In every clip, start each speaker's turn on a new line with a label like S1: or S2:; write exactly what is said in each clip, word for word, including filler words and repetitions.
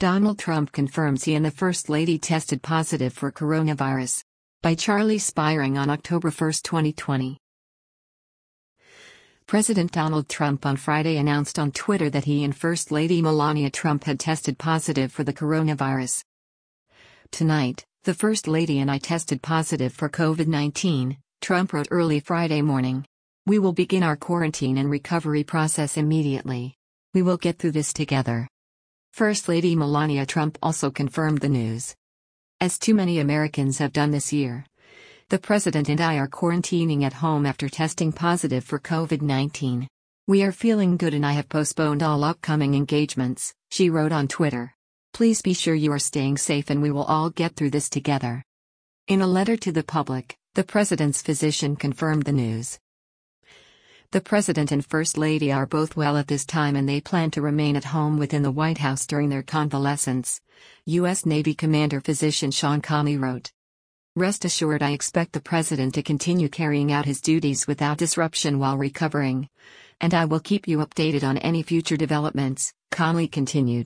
S1: Donald Trump confirms he and the First Lady tested positive for coronavirus. By Charlie Spiring on October first, twenty twenty. President Donald Trump on Friday announced on Twitter that he and First Lady Melania Trump had tested positive for the coronavirus. "Tonight, the First Lady and I tested positive for COVID nineteen, Trump wrote early Friday morning. "We will begin our quarantine and recovery process immediately. We will get through this together." First Lady Melania Trump also confirmed the news. "As too many Americans have done this year, the President and I are quarantining at home after testing positive for COVID nineteen. We are feeling good and I have postponed all upcoming engagements," she wrote on Twitter. "Please be sure you are staying safe and we will all get through this together." In a letter to the public, the President's physician confirmed the news. The President and First Lady are both well at this time and they plan to remain at home within the White House during their convalescence, U S Navy Commander Physician Sean Conley wrote. "Rest assured, I expect the President to continue carrying out his duties without disruption while recovering, and I will keep you updated on any future developments," Conley continued.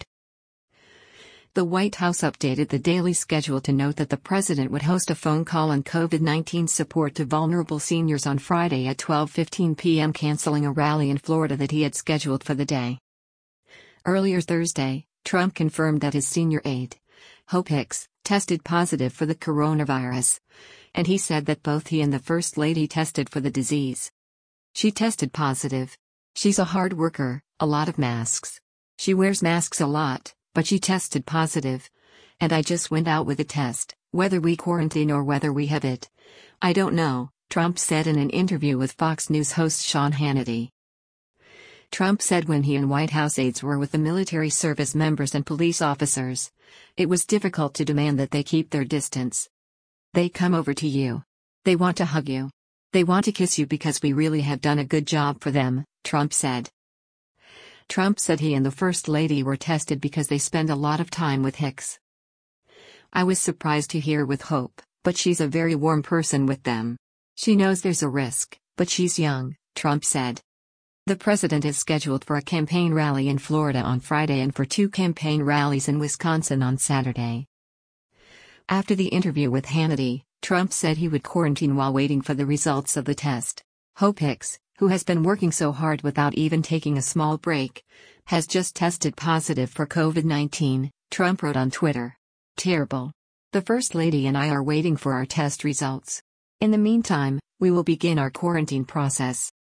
S1: The White House updated the daily schedule to note that the President would host a phone call on COVID nineteen support to vulnerable seniors on Friday at twelve fifteen p m, canceling a rally in Florida that he had scheduled for the day. Earlier Thursday, Trump confirmed that his senior aide, Hope Hicks, tested positive for the coronavirus, and he said that both he and the First Lady tested for the disease. "She tested positive. She's a hard worker, a lot of masks. She wears masks a lot. But she tested positive. And I just went out with a test, whether we quarantine or whether we have it. I don't know," Trump said in an interview with Fox News host Sean Hannity. Trump said when he and White House aides were with the military service members and police officers, it was difficult to demand that they keep their distance. "They come over to you. They want to hug you. They want to kiss you because we really have done a good job for them," Trump said. Trump said he and the First Lady were tested because they spend a lot of time with Hicks. "I was surprised to hear with Hope, but she's a very warm person with them. She knows there's a risk, but she's young," Trump said. The President is scheduled for a campaign rally in Florida on Friday and for two campaign rallies in Wisconsin on Saturday. After the interview with Hannity, Trump said he would quarantine while waiting for the results of the test. Hope Hicks, who has been working so hard without even taking a small break, has just tested positive for COVID nineteen, Trump wrote on Twitter. "Terrible. The First Lady and I are waiting for our test results. In the meantime, we will begin our quarantine process."